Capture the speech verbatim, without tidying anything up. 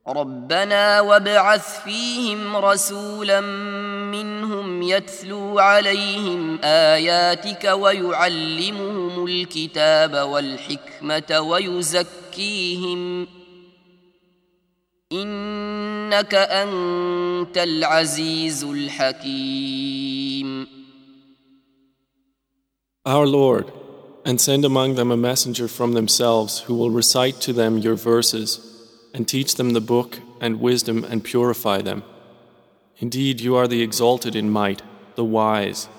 ربنا وابعث فيهم رسولا منهم يتلو عليهم آياتك ويعلمهم الكتاب والحكمة ويزكيهم إنك أنت العزيز الحكيم. Our Lord, and send among them a messenger from themselves who will recite to them your verses and teach them the book and wisdom and purify them. Indeed, you are the exalted in might, the wise.